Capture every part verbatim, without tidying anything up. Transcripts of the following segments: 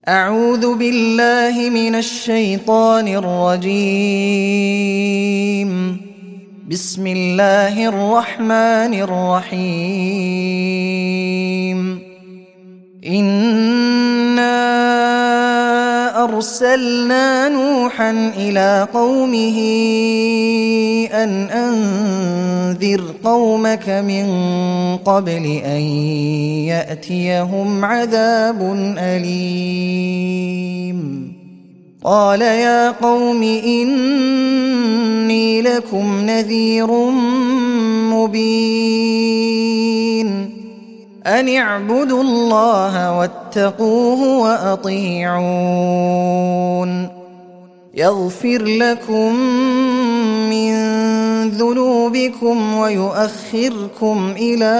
أعوذ بالله من الشيطان الرجيم. بسم الله الرحمن الرحيم. إنا أرسلنا نوحا إلى قومه أن أنذر قومك من قبل أن يأتيهم عذاب أليم. قال يا قوم إني لكم نذير مبين أن اعبدوا الله واتقوه وأطيعون يغفر لكم من ذنوبكم ويؤخركم إلى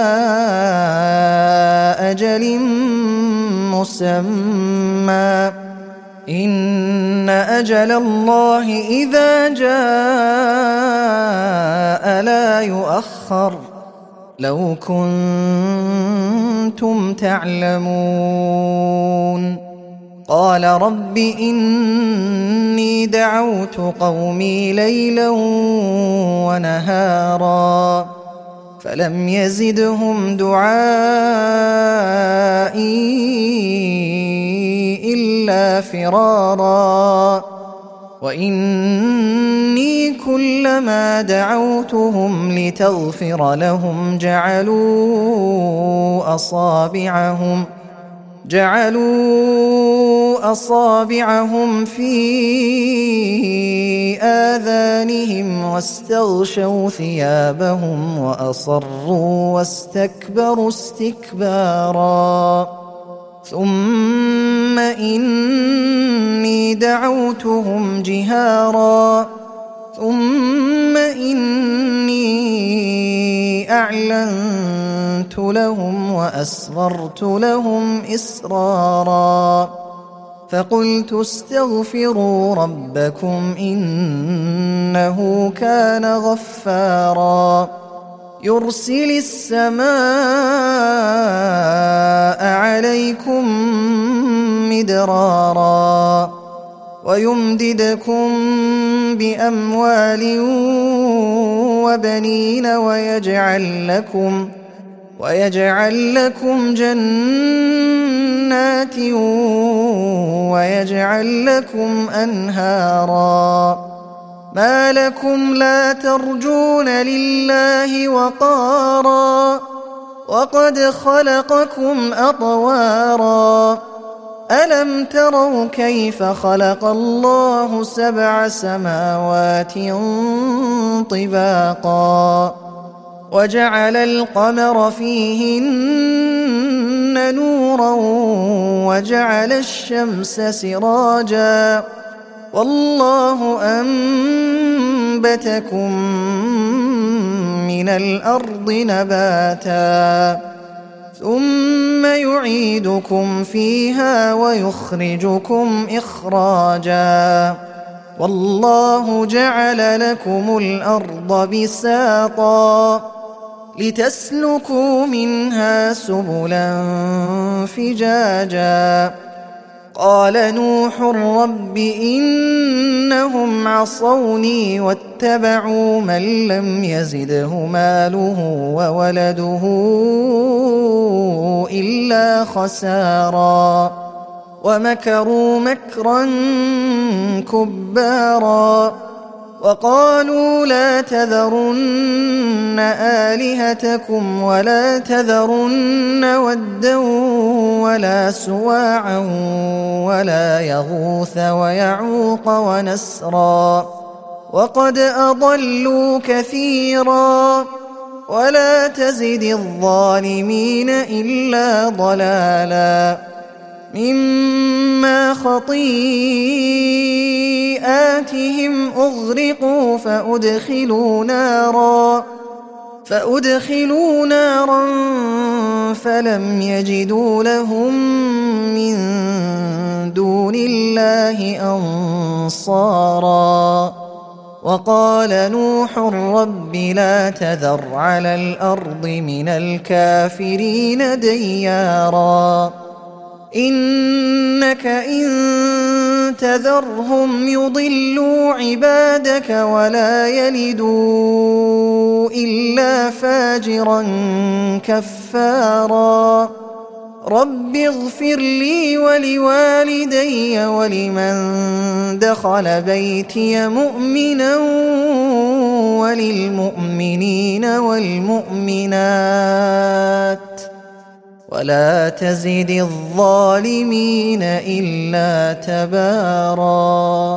أجل مسمى إن أجل الله إذا جاء لا يؤخر لو كنتم تعلمون. قال رب إني دعوت قومي ليلا ونهارا فلم يزدهم دعائي إلا فرارا وإني كلما دعوتهم لتغفر لهم جعلوا أصابعهم جعلوا أصابعهم في آذانهم واستغشوا ثيابهم وأصروا واستكبروا استكبارا ثم إني دعوتهم جهارا ثم إني أعلنت لهم وأسررت لهم إسرارا فقلت استغفروا ربكم إنه كان غفارا يرسل السماء عليكم مدرارا ويمددكم بأموال وبنين ويجعل لكم ويجعل لكم جنات ويجعل لكم أنهارا ما لكم لا ترجون لله وقارا وقد خلقكم أطوارا ألم تروا كيف خلق الله سبع سماوات طباقا وجعل القمر فيهن نورا وجعل الشمس سراجا والله أنبتكم من الأرض نباتا ثم يعيدكم فيها ويخرجكم إخراجا والله جعل لكم الأرض بساطا لتسلكوا منها سبلا فجاجا قال نوح رب إنهم عصوني واتبعوا من لم يزده ماله وولده إلا خسارا ومكروا مكرا كبارا وقالوا لا تذرن آلهتكم ولا تذرن ودا ولا سواعا ولا يغوث ويعوق ونسرا وقد أضلوا كثيرا ولا تزد الظالمين إلا ضلالا مما خطيئاتهم أغرقوا فأدخلوا نارا فأدخلوا نارا فلم يجدوا لهم من دون الله أنصارا وقال نوح رب لا تذر على الأرض من الكافرين ديارا إنك إن تذرهم يضلوا عبادك ولا يلدوا إلا فاجرا كفارا رب اغفر لي ولوالدي ولمن دخل بيتي مؤمنا وللمؤمنين والمؤمنات ولا تزد الظالمين إلا تباراً.